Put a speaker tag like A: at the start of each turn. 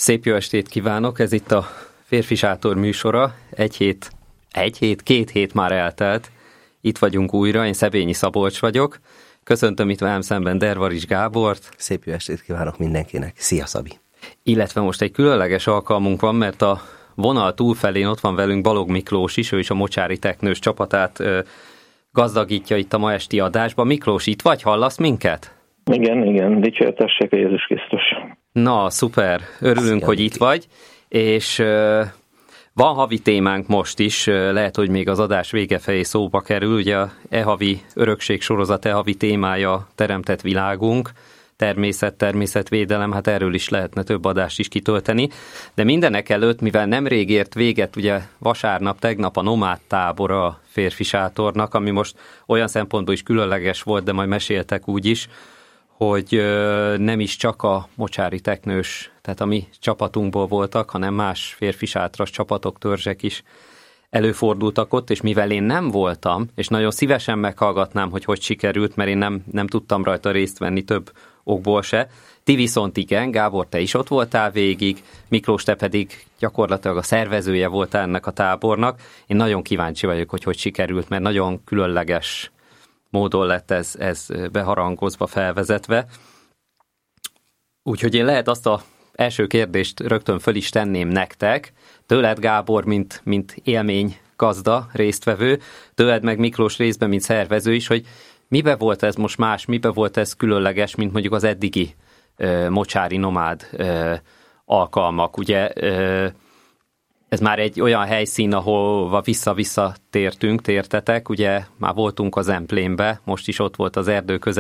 A: Szép jó estét kívánok, ez itt a Férfi Sátor műsora. Két hét már eltelt. Itt vagyunk újra, én Szebényi Szabolcs vagyok. Köszöntöm itt velem szemben Dervaris Gábort.
B: Szép jó estét kívánok mindenkinek. Szia, Szabi!
A: Illetve most egy különleges alkalmunk van, mert a vonal túlfelén ott van velünk Balog Miklós is, ő is a Mocsári Teknős csapatát gazdagítja itt a ma esti adásban. Miklós, itt vagy? Hallasz minket?
C: Igen, dicsértessék a Jézus Krisztus.
A: Na, szuper, örülünk, hogy itt vagy, és van havi témánk most is, lehet, hogy még az adás vége felé szóba kerül, ugye a e-havi örökség sorozat e-havi témája teremtett világunk, természetvédelem, hát erről is lehetne több adást is kitölteni, de mindenek előtt, mivel nemrég ért véget, ugye vasárnap, tegnap a nomád tábora a Férfi Sátornak, ami most olyan szempontból is különleges volt, de majd meséltek úgy is, hogy nem is csak a Mocsári Teknős, tehát a mi csapatunkból voltak, hanem más férfi sátras csapatok, törzsek is előfordultak ott, és mivel én nem voltam, és nagyon szívesen meghallgatnám, hogy sikerült, mert én nem tudtam rajta részt venni több okból se. Ti viszont igen, Gábor, te is ott voltál végig, Miklós, te pedig gyakorlatilag a szervezője voltál ennek a tábornak. Én nagyon kíváncsi vagyok, hogy sikerült, mert nagyon különleges módon lett ez beharangozva, felvezetve. Úgyhogy én lehet azt az első kérdést rögtön föl is tenném nektek. Tőled, Gábor, mint élmény gazda, résztvevő, tőled meg Miklós részben, mint szervező is, hogy mibe volt ez most más, mibe volt ez különleges, mint mondjuk az eddigi mocsári nomád alkalmak. Ugye ez már egy olyan helyszín, ahova vissza-vissza tértetek, ugye már voltunk az Emplénbe, most is ott volt az erdő közel.